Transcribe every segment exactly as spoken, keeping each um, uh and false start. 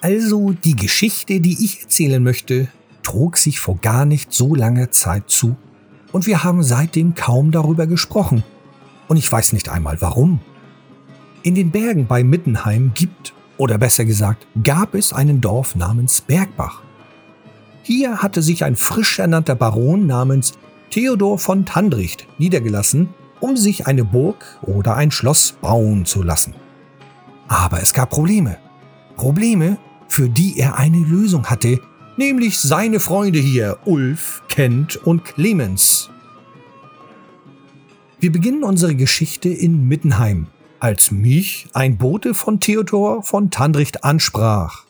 Also die Geschichte, die ich erzählen möchte, trug sich vor gar nicht so langer Zeit zu und wir haben seitdem kaum darüber gesprochen und ich weiß nicht einmal warum. In den Bergen bei Mittenheim gibt, oder besser gesagt, gab es einen Dorf namens Bergbach. Hier hatte sich ein frisch ernannter Baron namens Theodor von Tandricht niedergelassen, um sich eine Burg oder ein Schloss bauen zu lassen. Aber es gab Probleme. Probleme, für die er eine Lösung hatte, nämlich seine Freunde hier, Ulf, Kent und Clemens. Wir beginnen unsere Geschichte in Mittenheim, als mich ein Bote von Theodor von Tandricht ansprach.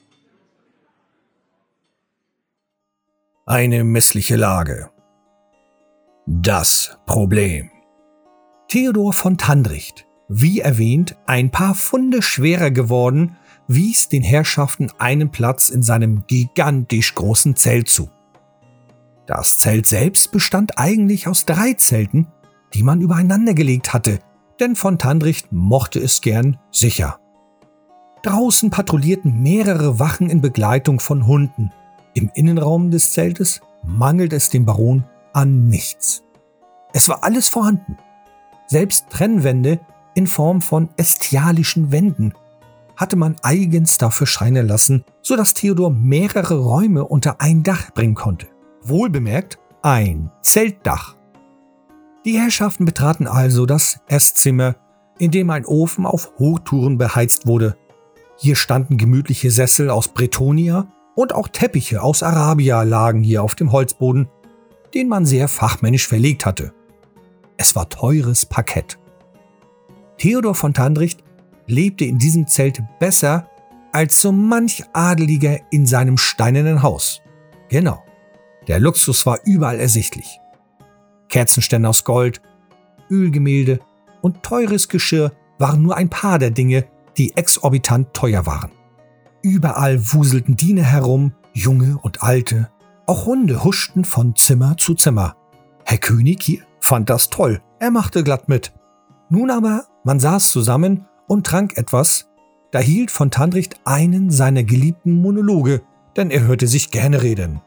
Eine missliche Lage. Das Problem. Theodor von Tandricht, wie erwähnt, ein paar Pfunde schwerer geworden, wies den Herrschaften einen Platz in seinem gigantisch großen Zelt zu. Das Zelt selbst bestand eigentlich aus drei Zelten, die man übereinander gelegt hatte, denn von Tandricht mochte es gern sicher. Draußen patrouillierten mehrere Wachen in Begleitung von Hunden. Im Innenraum des Zeltes mangelt es dem Baron an nichts. Es war alles vorhanden. Selbst Trennwände in Form von estialischen Wänden hatte man eigens dafür schreien lassen, sodass Theodor mehrere Räume unter ein Dach bringen konnte. Wohlbemerkt ein Zeltdach. Die Herrschaften betraten also das Esszimmer, in dem ein Ofen auf Hochtouren beheizt wurde. Hier standen gemütliche Sessel aus Bretonia und auch Teppiche aus Arabia lagen hier auf dem Holzboden, den man sehr fachmännisch verlegt hatte. Es war teures Parkett. Theodor von Tandricht lebte in diesem Zelt besser als so manch Adeliger in seinem steinernen Haus. Genau, der Luxus war überall ersichtlich. Kerzenständer aus Gold, Ölgemälde und teures Geschirr waren nur ein paar der Dinge, die exorbitant teuer waren. Überall wuselten Diener herum, Junge und Alte. Auch Hunde huschten von Zimmer zu Zimmer. Herr König hier fand das toll, er machte glatt mit. Nun aber, man saß zusammen und trank etwas, da hielt von Tandricht einen seiner geliebten Monologe, denn er hörte sich gerne reden.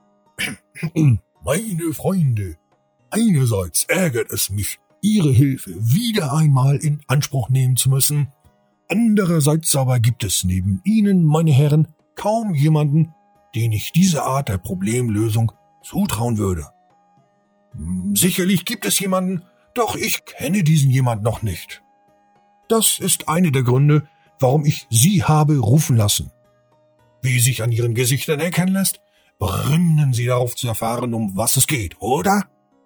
Meine Freunde, einerseits ärgert es mich, Ihre Hilfe wieder einmal in Anspruch nehmen zu müssen. Andererseits aber gibt es neben Ihnen, meine Herren, kaum jemanden, den ich diese Art der Problemlösung zutrauen würde. Sicherlich gibt es jemanden, doch ich kenne diesen jemand noch nicht. Das ist einer der Gründe, warum ich Sie habe rufen lassen. Wie sich an Ihren Gesichtern erkennen lässt, brennen Sie darauf zu erfahren, um was es geht, oder?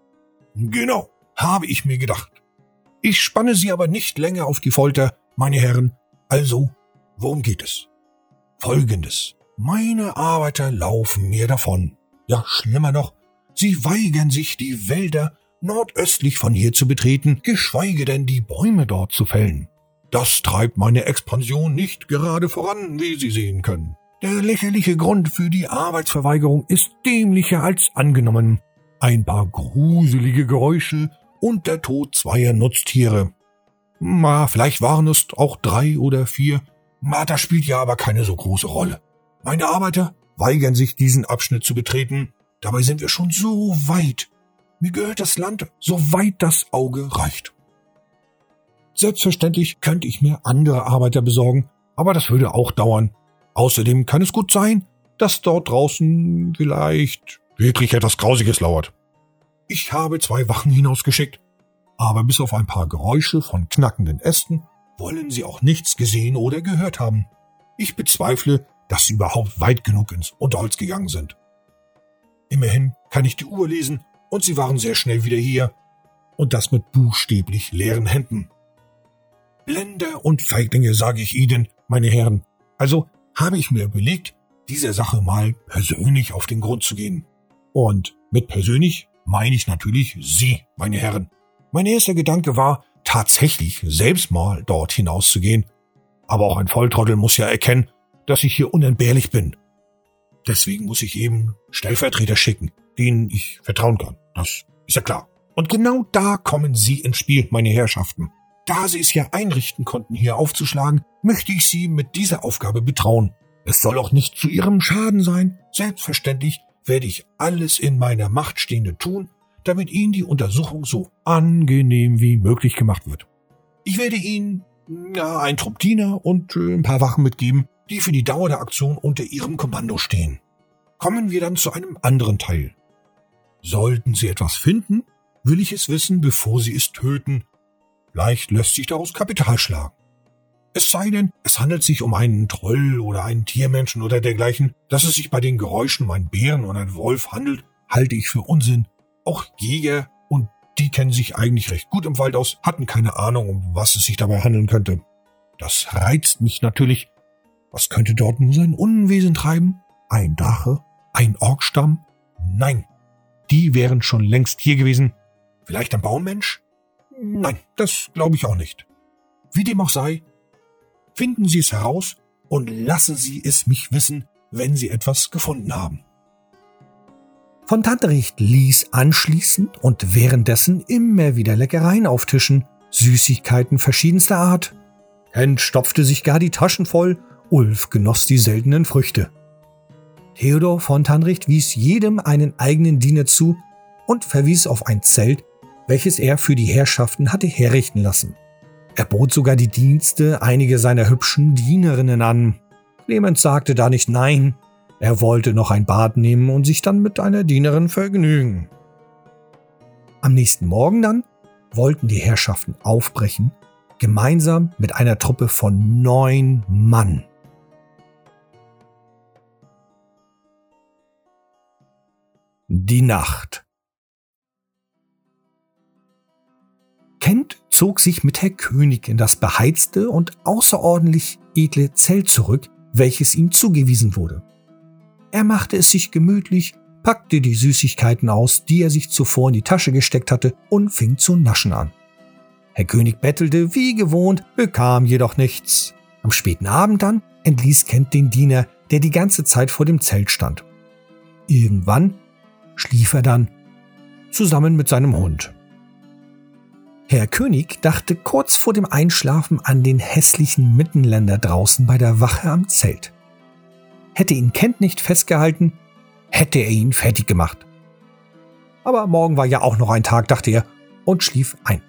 Genau, habe ich mir gedacht. Ich spanne Sie aber nicht länger auf die Folter, meine Herren. Also, worum geht es? Folgendes. Meine Arbeiter laufen mir davon. Ja, schlimmer noch, sie weigern sich, die Wälder nordöstlich von hier zu betreten, geschweige denn die Bäume dort zu fällen. Das treibt meine Expansion nicht gerade voran, wie Sie sehen können. Der lächerliche Grund für die Arbeitsverweigerung ist dämlicher als angenommen. Ein paar gruselige Geräusche und der Tod zweier Nutztiere. Ma, vielleicht waren es auch drei oder vier. Ma, das spielt ja aber keine so große Rolle. Meine Arbeiter weigern sich, diesen Abschnitt zu betreten. Dabei sind wir schon so weit. Mir gehört das Land, so weit das Auge reicht. Selbstverständlich könnte ich mir andere Arbeiter besorgen, aber das würde auch dauern. Außerdem kann es gut sein, dass dort draußen vielleicht wirklich etwas Grausiges lauert. Ich habe zwei Wachen hinausgeschickt, aber bis auf ein paar Geräusche von knackenden Ästen wollen sie auch nichts gesehen oder gehört haben. Ich bezweifle, dass sie überhaupt weit genug ins Unterholz gegangen sind. Immerhin kann ich die Uhr lesen und sie waren sehr schnell wieder hier. Und das mit buchstäblich leeren Händen. Blender und Feiglinge, sage ich Ihnen, meine Herren. Also habe ich mir überlegt, dieser Sache mal persönlich auf den Grund zu gehen. Und mit persönlich meine ich natürlich Sie, meine Herren. Mein erster Gedanke war, tatsächlich selbst mal dort hinauszugehen. Aber auch ein Volltrottel muss ja erkennen, dass ich hier unentbehrlich bin. Deswegen muss ich eben Stellvertreter schicken, denen ich vertrauen kann. Das ist ja klar. Und genau da kommen Sie ins Spiel, meine Herrschaften. Da Sie es ja einrichten konnten, hier aufzuschlagen, möchte ich Sie mit dieser Aufgabe betrauen. Es soll auch nicht zu Ihrem Schaden sein. Selbstverständlich werde ich alles in meiner Macht Stehende tun, damit Ihnen die Untersuchung so angenehm wie möglich gemacht wird. Ich werde Ihnen ja, einen Trupp Diener und äh, ein paar Wachen mitgeben, die für die Dauer der Aktion unter Ihrem Kommando stehen. Kommen wir dann zu einem anderen Teil. Sollten Sie etwas finden, will ich es wissen, bevor Sie es töten. Vielleicht lässt sich daraus Kapital schlagen. Es sei denn, es handelt sich um einen Troll oder einen Tiermenschen oder dergleichen. Dass es sich bei den Geräuschen um einen Bären oder einen Wolf handelt, halte ich für Unsinn. Auch Jäger, und die kennen sich eigentlich recht gut im Wald aus, hatten keine Ahnung, um was es sich dabei handeln könnte. Das reizt mich natürlich. Was könnte dort nur sein Unwesen treiben? Ein Drache? Ein Orkstamm? Nein, die wären schon längst hier gewesen. Vielleicht ein Baummensch? Nein, das glaube ich auch nicht. Wie dem auch sei, finden Sie es heraus und lassen Sie es mich wissen, wenn Sie etwas gefunden haben. Von Tantricht ließ anschließend und währenddessen immer wieder Leckereien auftischen, Süßigkeiten verschiedenster Art. Kent stopfte sich gar die Taschen voll, Ulf genoss die seltenen Früchte. Theodor von Tantricht wies jedem einen eigenen Diener zu und verwies auf ein Zelt, welches er für die Herrschaften hatte herrichten lassen. Er bot sogar die Dienste einiger seiner hübschen Dienerinnen an. Clemens sagte da nicht nein, er wollte noch ein Bad nehmen und sich dann mit einer Dienerin vergnügen. Am nächsten Morgen dann wollten die Herrschaften aufbrechen, gemeinsam mit einer Truppe von neun Mann. Die Nacht. Kent zog sich mit Herr König in das beheizte und außerordentlich edle Zelt zurück, welches ihm zugewiesen wurde. Er machte es sich gemütlich, packte die Süßigkeiten aus, die er sich zuvor in die Tasche gesteckt hatte, und fing zu naschen an. Herr König bettelte wie gewohnt, bekam jedoch nichts. Am späten Abend dann entließ Kent den Diener, der die ganze Zeit vor dem Zelt stand. Irgendwann schlief er dann, zusammen mit seinem Hund. Herr König dachte kurz vor dem Einschlafen an den hässlichen Mittenländer draußen bei der Wache am Zelt. Hätte ihn Kent nicht festgehalten, hätte er ihn fertig gemacht. Aber morgen war ja auch noch ein Tag, dachte er, und schlief ein.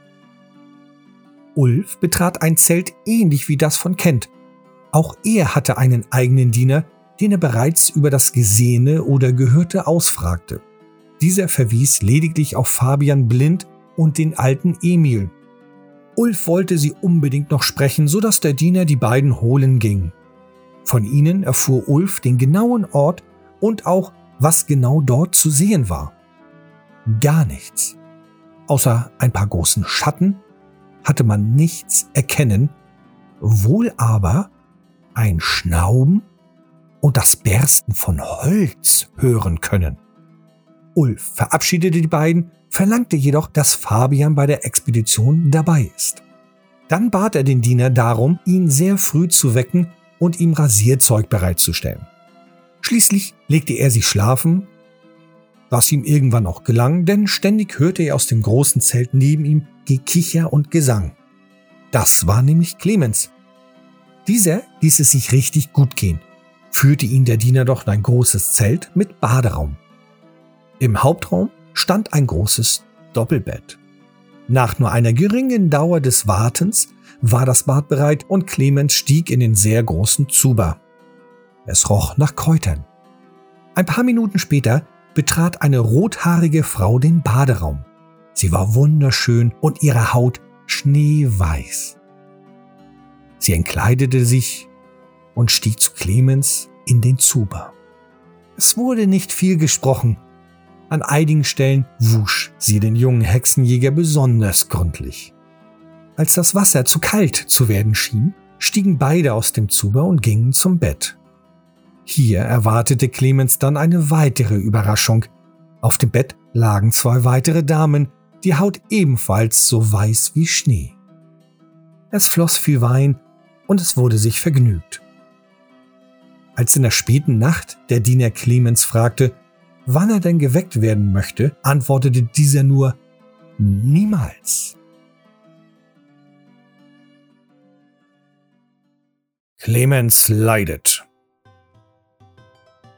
Ulf betrat ein Zelt ähnlich wie das von Kent. Auch er hatte einen eigenen Diener, den er bereits über das Gesehene oder Gehörte ausfragte. Dieser verwies lediglich auf Fabian Blind und den alten Emil. Ulf wollte sie unbedingt noch sprechen, sodass der Diener die beiden holen ging. Von ihnen erfuhr Ulf den genauen Ort und auch, was genau dort zu sehen war. Gar nichts. Außer ein paar großen Schatten hatte man nichts erkennen, wohl aber ein Schnauben und das Bersten von Holz hören können. Ulf verabschiedete die beiden, verlangte jedoch, dass Fabian bei der Expedition dabei ist. Dann bat er den Diener darum, ihn sehr früh zu wecken und ihm Rasierzeug bereitzustellen. Schließlich legte er sich schlafen, was ihm irgendwann auch gelang, denn ständig hörte er aus dem großen Zelt neben ihm Gekicher und Gesang. Das war nämlich Clemens. Dieser ließ es sich richtig gut gehen, führte ihn der Diener doch in ein großes Zelt mit Baderaum. Im Hauptraum stand ein großes Doppelbett. Nach nur einer geringen Dauer des Wartens war das Bad bereit und Clemens stieg in den sehr großen Zuber. Es roch nach Kräutern. Ein paar Minuten später betrat eine rothaarige Frau den Baderaum. Sie war wunderschön und ihre Haut schneeweiß. Sie entkleidete sich und stieg zu Clemens in den Zuber. Es wurde nicht viel gesprochen. An einigen Stellen wusch sie den jungen Hexenjäger besonders gründlich. Als das Wasser zu kalt zu werden schien, stiegen beide aus dem Zuber und gingen zum Bett. Hier erwartete Clemens dann eine weitere Überraschung. Auf dem Bett lagen zwei weitere Damen, die Haut ebenfalls so weiß wie Schnee. Es floss viel Wein und es wurde sich vergnügt. Als in der späten Nacht der Diener Clemens fragte, wann er denn geweckt werden möchte, antwortete dieser nur: niemals. Clemens leidet.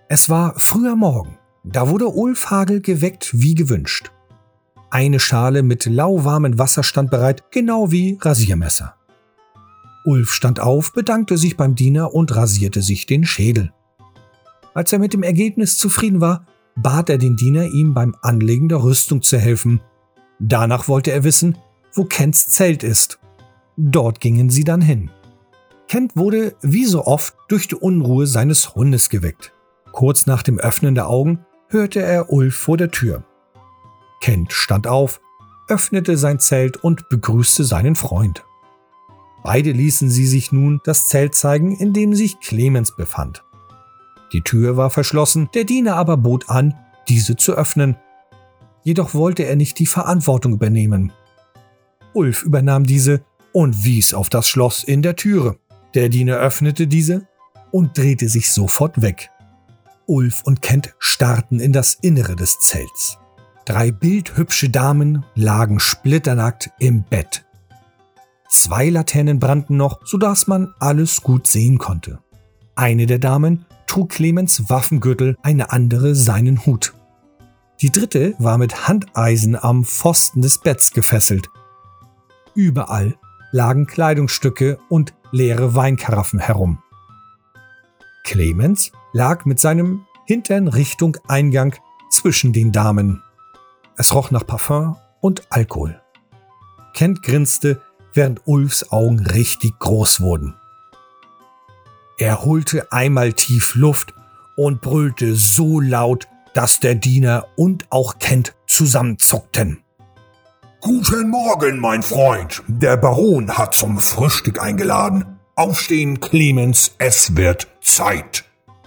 Es war früher Morgen, da wurde Ulf Hagel geweckt wie gewünscht. Eine Schale mit lauwarmem Wasser stand bereit, genau wie Rasiermesser. Ulf stand auf, bedankte sich beim Diener und rasierte sich den Schädel. Als er mit dem Ergebnis zufrieden war, bat er den Diener, ihm beim Anlegen der Rüstung zu helfen. Danach wollte er wissen, wo Kents Zelt ist. Dort gingen sie dann hin. Kent wurde, wie so oft, durch die Unruhe seines Hundes geweckt. Kurz nach dem Öffnen der Augen hörte er Ulf vor der Tür. Kent stand auf, öffnete sein Zelt und begrüßte seinen Freund. Beide ließen sie sich nun das Zelt zeigen, in dem sich Clemens befand. Die Tür war verschlossen, der Diener aber bot an, diese zu öffnen. Jedoch wollte er nicht die Verantwortung übernehmen. Ulf übernahm diese und wies auf das Schloss in der Türe. Der Diener öffnete diese und drehte sich sofort weg. Ulf und Kent starrten in das Innere des Zelts. Drei bildhübsche Damen lagen splitternackt im Bett. Zwei Laternen brannten noch, sodass man alles gut sehen konnte. Eine der Damen trug Clemens Waffengürtel, eine andere seinen Hut. Die dritte war mit Handeisen am Pfosten des Betts gefesselt. Überall lagen Kleidungsstücke und leere Weinkaraffen herum. Clemens lag mit seinem Hintern Richtung Eingang zwischen den Damen. Es roch nach Parfum und Alkohol. Kent grinste, während Ulfs Augen richtig groß wurden. Er holte einmal tief Luft und brüllte so laut, dass der Diener und auch Kent zusammenzuckten. »Guten Morgen, mein Freund. Der Baron hat zum Frühstück eingeladen. Aufstehen, Clemens, es wird Zeit.«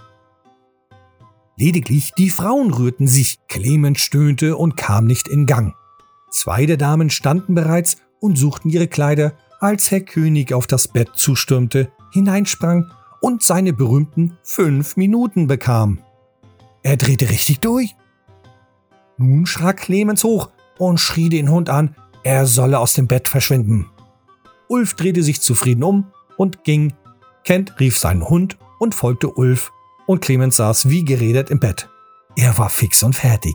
Lediglich die Frauen rührten sich, Clemens stöhnte und kam nicht in Gang. Zwei der Damen standen bereits und suchten ihre Kleider, als Herr König auf das Bett zustürmte, hineinsprang und seine berühmten fünf Minuten bekam. Er drehte richtig durch. Nun schrak Clemens hoch und schrie den Hund an, er solle aus dem Bett verschwinden. Ulf drehte sich zufrieden um und ging. Kent rief seinen Hund und folgte Ulf, und Clemens saß wie gerädert im Bett. Er war fix und fertig.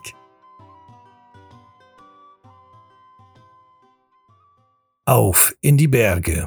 Auf in die Berge.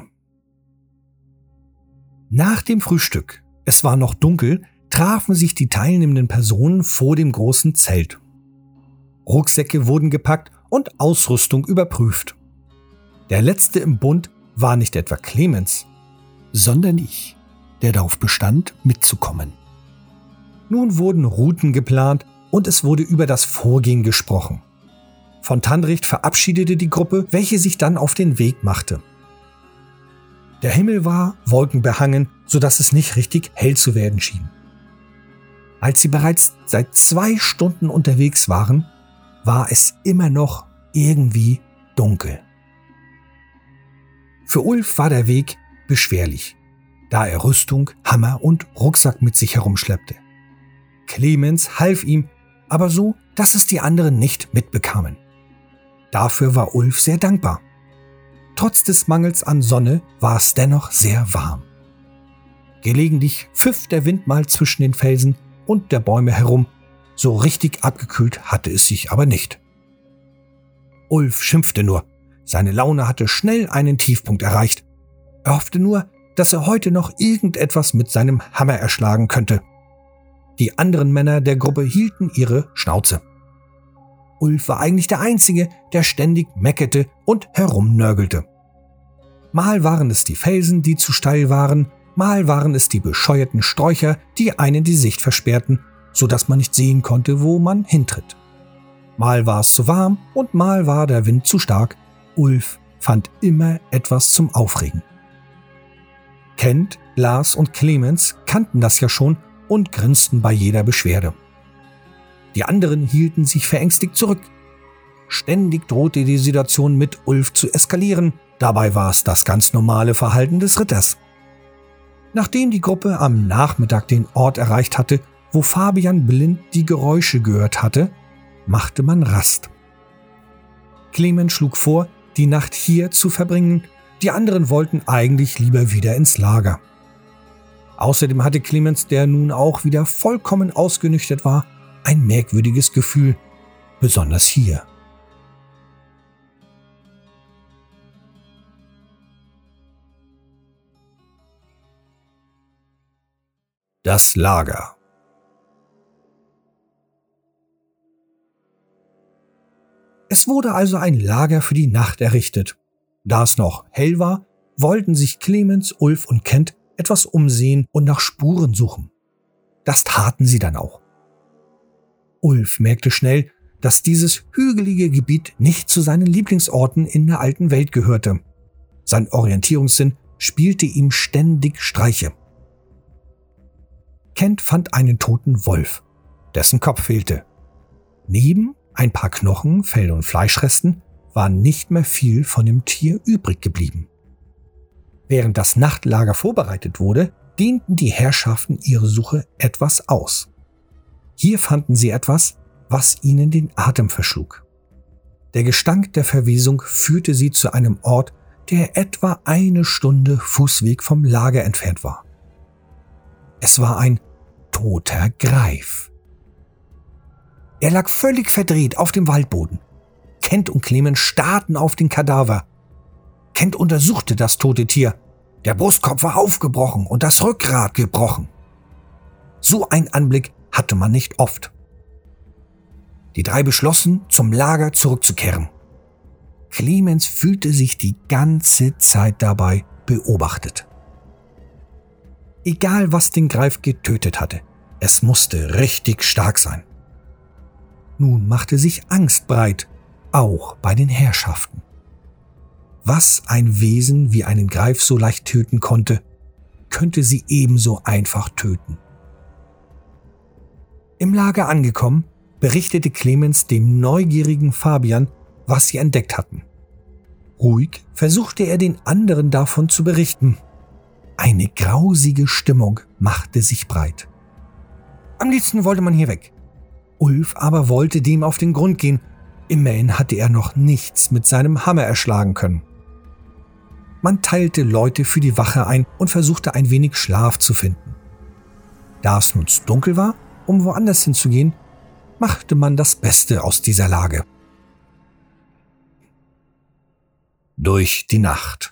Nach dem Frühstück, es war noch dunkel, trafen sich die teilnehmenden Personen vor dem großen Zelt. Rucksäcke wurden gepackt und Ausrüstung überprüft. Der letzte im Bund war nicht etwa Clemens, sondern ich, der darauf bestand, mitzukommen. Nun wurden Routen geplant und es wurde über das Vorgehen gesprochen. Von Tandricht verabschiedete die Gruppe, welche sich dann auf den Weg machte. Der Himmel war wolkenbehangen, sodass es nicht richtig hell zu werden schien. Als sie bereits seit zwei Stunden unterwegs waren, war es immer noch irgendwie dunkel. Für Ulf war der Weg beschwerlich, da er Rüstung, Hammer und Rucksack mit sich herumschleppte. Clemens half ihm, aber so, dass es die anderen nicht mitbekamen. Dafür war Ulf sehr dankbar. Trotz des Mangels an Sonne war es dennoch sehr warm. Gelegentlich pfiff der Wind mal zwischen den Felsen und der Bäume herum, so richtig abgekühlt hatte es sich aber nicht. Ulf schimpfte nur, seine Laune hatte schnell einen Tiefpunkt erreicht. Er hoffte nur, dass er heute noch irgendetwas mit seinem Hammer erschlagen könnte. Die anderen Männer der Gruppe hielten ihre Schnauze. Ulf war eigentlich der Einzige, der ständig meckerte und herumnörgelte. Mal waren es die Felsen, die zu steil waren, mal waren es die bescheuerten Sträucher, die einen die Sicht versperrten, so dass man nicht sehen konnte, wo man hintritt. Mal war es zu warm und mal war der Wind zu stark. Ulf fand immer etwas zum Aufregen. Kent, Lars und Clemens kannten das ja schon und grinsten bei jeder Beschwerde. Die anderen hielten sich verängstigt zurück. Ständig drohte die Situation mit Ulf zu eskalieren. Dabei war es das ganz normale Verhalten des Ritters. Nachdem die Gruppe am Nachmittag den Ort erreicht hatte, wo Fabian blind die Geräusche gehört hatte, machte man Rast. Clemens schlug vor, die Nacht hier zu verbringen. Die anderen wollten eigentlich lieber wieder ins Lager. Außerdem hatte Clemens, der nun auch wieder vollkommen ausgenüchtert war, ein merkwürdiges Gefühl, besonders hier. Das Lager. Es wurde also ein Lager für die Nacht errichtet. Da es noch hell war, wollten sich Clemens, Ulf und Kent etwas umsehen und nach Spuren suchen. Das taten sie dann auch. Ulf merkte schnell, dass dieses hügelige Gebiet nicht zu seinen Lieblingsorten in der alten Welt gehörte. Sein Orientierungssinn spielte ihm ständig Streiche. Kent fand einen toten Wolf, dessen Kopf fehlte. Neben ein paar Knochen, Fell und Fleischresten war nicht mehr viel von dem Tier übrig geblieben. Während das Nachtlager vorbereitet wurde, dehnten die Herrschaften ihre Suche etwas aus. Hier fanden sie etwas, was ihnen den Atem verschlug. Der Gestank der Verwesung führte sie zu einem Ort, der etwa eine Stunde Fußweg vom Lager entfernt war. Es war ein toter Greif. Er lag völlig verdreht auf dem Waldboden. Kent und Clemens starrten auf den Kadaver. Kent untersuchte das tote Tier. Der Brustkorb war aufgebrochen und das Rückgrat gebrochen. So ein Anblick hatte man nicht oft. Die drei beschlossen, zum Lager zurückzukehren. Clemens fühlte sich die ganze Zeit dabei beobachtet. Egal, was den Greif getötet hatte, es musste richtig stark sein. Nun machte sich Angst breit, auch bei den Herrschaften. Was ein Wesen wie einen Greif so leicht töten konnte, könnte sie ebenso einfach töten. Im Lager angekommen, berichtete Clemens dem neugierigen Fabian, was sie entdeckt hatten. Ruhig versuchte er den anderen davon zu berichten. Eine grausige Stimmung machte sich breit. Am liebsten wollte man hier weg. Ulf aber wollte dem auf den Grund gehen. Immerhin hatte er noch nichts mit seinem Hammer erschlagen können. Man teilte Leute für die Wache ein und versuchte ein wenig Schlaf zu finden. Da es nun dunkel war, um woanders hinzugehen, machte man das Beste aus dieser Lage. Durch die Nacht.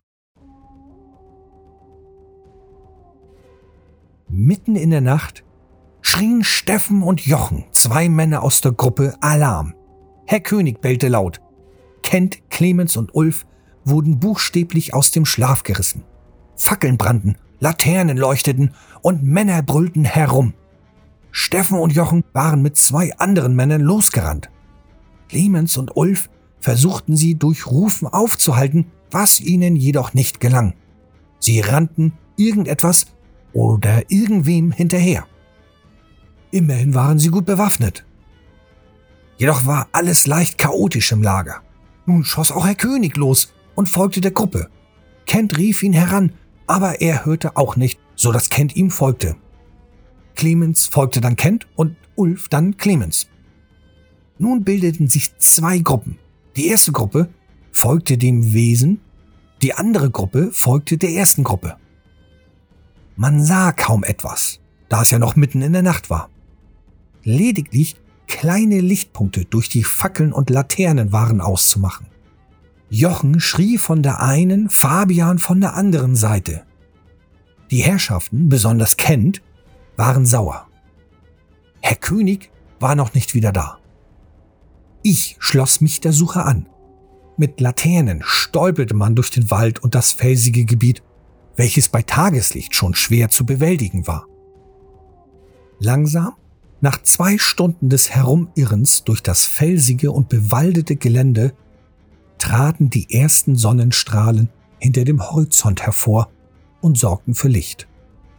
Mitten in der Nacht schrien Steffen und Jochen, zwei Männer aus der Gruppe, Alarm. Herr König bellte laut. Kent, Clemens und Ulf wurden buchstäblich aus dem Schlaf gerissen. Fackeln brannten, Laternen leuchteten und Männer brüllten herum. Steffen und Jochen waren mit zwei anderen Männern losgerannt. Clemens und Ulf versuchten sie durch Rufen aufzuhalten, was ihnen jedoch nicht gelang. Sie rannten irgendetwas oder irgendwem hinterher. Immerhin waren sie gut bewaffnet. Jedoch war alles leicht chaotisch im Lager. Nun schoss auch Herr König los und folgte der Gruppe. Kent rief ihn heran, aber er hörte auch nicht, so dass Kent ihm folgte. Clemens folgte dann Kent und Ulf dann Clemens. Nun bildeten sich zwei Gruppen. Die erste Gruppe folgte dem Wesen, die andere Gruppe folgte der ersten Gruppe. Man sah kaum etwas, da es ja noch mitten in der Nacht war. Lediglich kleine Lichtpunkte durch die Fackeln und Laternen waren auszumachen. Jochen schrie von der einen, Fabian von der anderen Seite. Die Herrschaften, besonders Kent, waren sauer. Herr König war noch nicht wieder da. Ich schloss mich der Suche an. Mit Laternen stolperte man durch den Wald und das felsige Gebiet, welches bei Tageslicht schon schwer zu bewältigen war. Langsam, nach zwei Stunden des Herumirrens durch das felsige und bewaldete Gelände, traten die ersten Sonnenstrahlen hinter dem Horizont hervor und sorgten für Licht.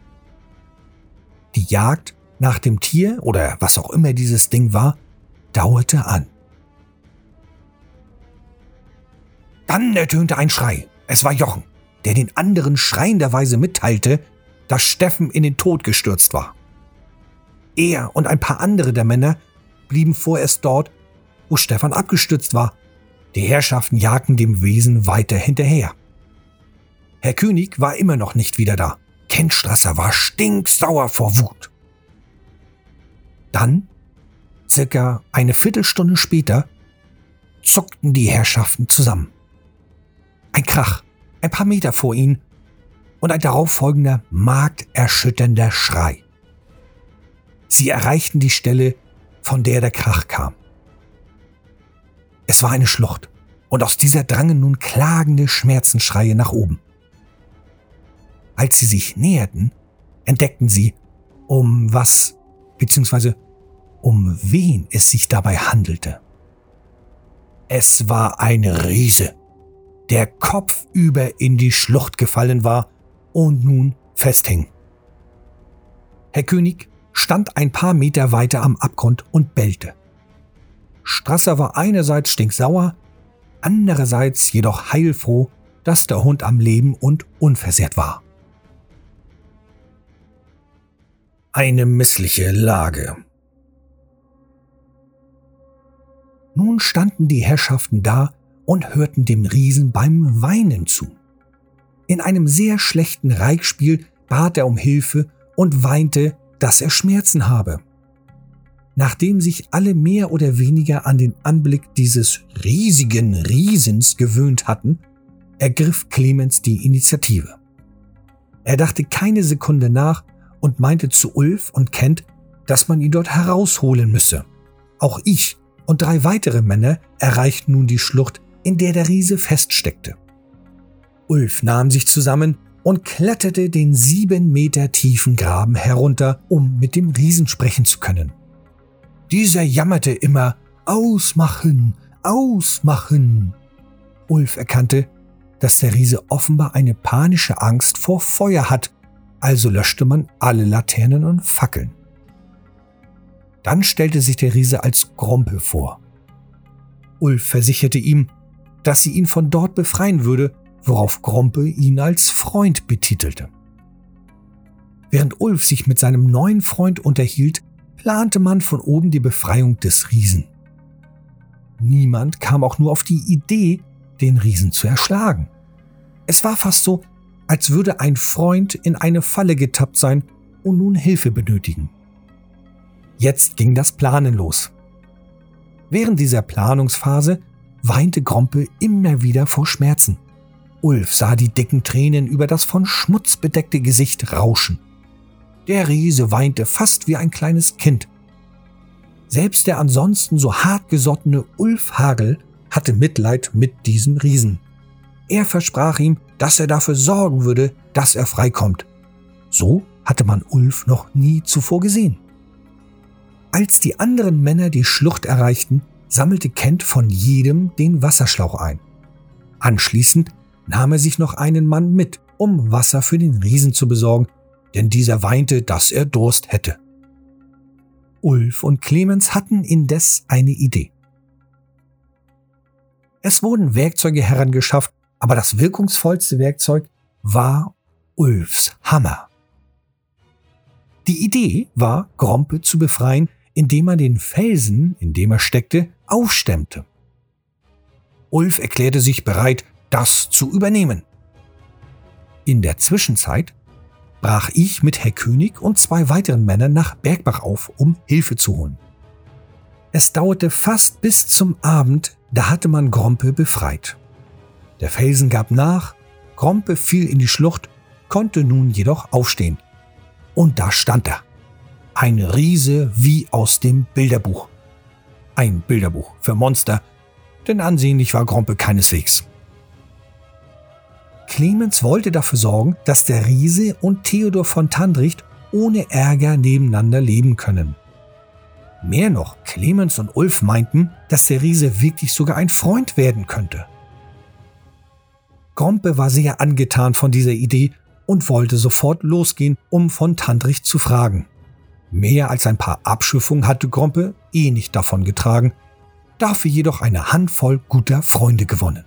Die Jagd nach dem Tier oder was auch immer dieses Ding war, dauerte an. Dann ertönte ein Schrei. Es war Jochen, der den anderen schreienderweise mitteilte, dass Steffen in den Tod gestürzt war. Er und ein paar andere der Männer blieben vorerst dort, wo Stefan abgestürzt war. Die Herrschaften jagten dem Wesen weiter hinterher. Herr König war immer noch nicht wieder da. Kent Strasser war stinksauer vor Wut. Dann, circa eine Viertelstunde später, zuckten die Herrschaften zusammen. Ein Krach, ein paar Meter vor ihnen und ein darauffolgender markterschütternder Schrei. Sie erreichten die Stelle, von der der Krach kam. Es war eine Schlucht und aus dieser drangen nun klagende Schmerzensschreie nach oben. Als sie sich näherten, entdeckten sie, um was bzw. um wen es sich dabei handelte. Es war ein Riese, der kopfüber in die Schlucht gefallen war und nun festhing. Herr König stand ein paar Meter weiter am Abgrund und bellte. Strasser war einerseits stinksauer, andererseits jedoch heilfroh, dass der Hund am Leben und unversehrt war. Eine missliche Lage. Nun standen die Herrschaften da und hörten dem Riesen beim Weinen zu. In einem sehr schlechten Reikspiel bat er um Hilfe und weinte, dass er Schmerzen habe. Nachdem sich alle mehr oder weniger an den Anblick dieses riesigen Riesens gewöhnt hatten, ergriff Clemens die Initiative. Er dachte keine Sekunde nach und meinte zu Ulf und Kent, dass man ihn dort herausholen müsse. Auch ich und drei weitere Männer erreichten nun die Schlucht, in der der Riese feststeckte. Ulf nahm sich zusammen und kletterte den sieben Meter tiefen Graben herunter, um mit dem Riesen sprechen zu können. Dieser jammerte immer, »Ausmachen, ausmachen!« Ulf erkannte, dass der Riese offenbar eine panische Angst vor Feuer hat, also löschte man alle Laternen und Fackeln. Dann stellte sich der Riese als Grompe vor. Ulf versicherte ihm, dass sie ihn von dort befreien würde, worauf Grompe ihn als Freund betitelte. Während Ulf sich mit seinem neuen Freund unterhielt, plante man von oben die Befreiung des Riesen. Niemand kam auch nur auf die Idee, den Riesen zu erschlagen. Es war fast so, als würde ein Freund in eine Falle getappt sein und nun Hilfe benötigen. Jetzt ging das Planen los. Während dieser Planungsphase weinte Grompe immer wieder vor Schmerzen. Ulf sah die dicken Tränen über das von Schmutz bedeckte Gesicht rauschen. Der Riese weinte fast wie ein kleines Kind. Selbst der ansonsten so hartgesottene Ulf Hagel hatte Mitleid mit diesem Riesen. Er versprach ihm, dass er dafür sorgen würde, dass er freikommt. So hatte man Ulf noch nie zuvor gesehen. Als die anderen Männer die Schlucht erreichten, sammelte Kent von jedem den Wasserschlauch ein. Anschließend nahm er sich noch einen Mann mit, um Wasser für den Riesen zu besorgen, denn dieser weinte, dass er Durst hätte. Ulf und Clemens hatten indes eine Idee. Es wurden Werkzeuge herangeschafft, aber das wirkungsvollste Werkzeug war Ulfs Hammer. Die Idee war, Grompe zu befreien, indem man den Felsen, in dem er steckte, aufstemmte. Ulf erklärte sich bereit, das zu übernehmen. In der Zwischenzeit brach ich mit Herr König und zwei weiteren Männern nach Bergbach auf, um Hilfe zu holen. Es dauerte fast bis zum Abend, da hatte man Grompe befreit. Der Felsen gab nach, Grompe fiel in die Schlucht, konnte nun jedoch aufstehen. Und da stand er. Ein Riese wie aus dem Bilderbuch. Ein Bilderbuch für Monster, denn ansehnlich war Grompe keineswegs. Clemens wollte dafür sorgen, dass der Riese und Theodor von Tandricht ohne Ärger nebeneinander leben können. Mehr noch, Clemens und Ulf meinten, dass der Riese wirklich sogar ein Freund werden könnte. Grompe war sehr angetan von dieser Idee und wollte sofort losgehen, um von Tandricht zu fragen. Mehr als ein paar Abschiffungen hatte Grompe eh nicht davon getragen, dafür jedoch eine Handvoll guter Freunde gewonnen.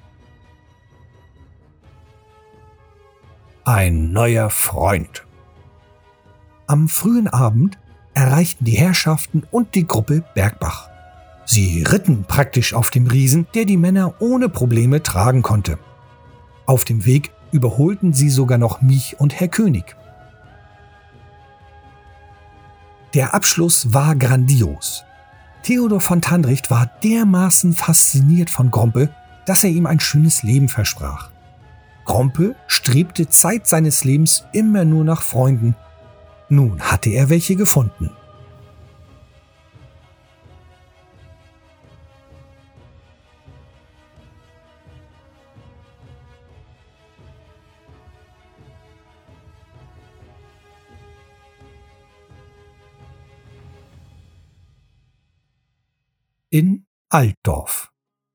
Ein neuer Freund. Am frühen Abend erreichten die Herrschaften und die Gruppe Bergbach. Sie ritten praktisch auf dem Riesen, der die Männer ohne Probleme tragen konnte. Auf dem Weg überholten sie sogar noch mich und Herr König. Der Abschluss war grandios. Theodor von Tandricht war dermaßen fasziniert von Grompe, dass er ihm ein schönes Leben versprach. Grompe strebte Zeit seines Lebens immer nur nach Freunden. Nun hatte er welche gefunden. In Altdorf.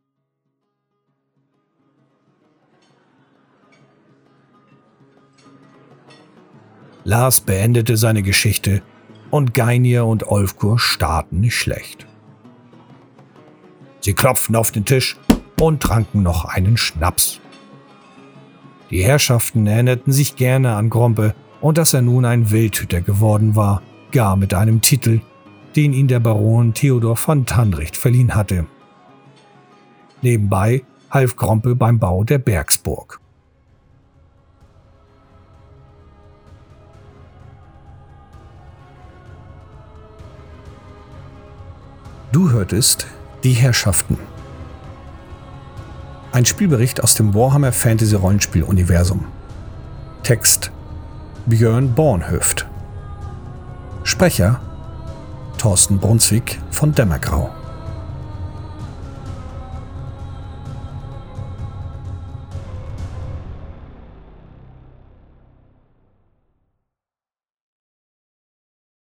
Lars beendete seine Geschichte und Geinir und Olfgur starrten nicht schlecht. Sie klopften auf den Tisch und tranken noch einen Schnaps. Die Herrschaften erinnerten sich gerne an Grompe und dass er nun ein Wildhüter geworden war, gar mit einem Titel, den ihn der Baron Theodor von Tandricht verliehen hatte. Nebenbei half Grompe beim Bau der Bergsburg. Du hörtest Die Herrschaften. Ein Spielbericht aus dem Warhammer Fantasy Rollenspiel Universum. Text Björn Bornhöft. Sprecher Thorsten Brunswick von Dämmergrau.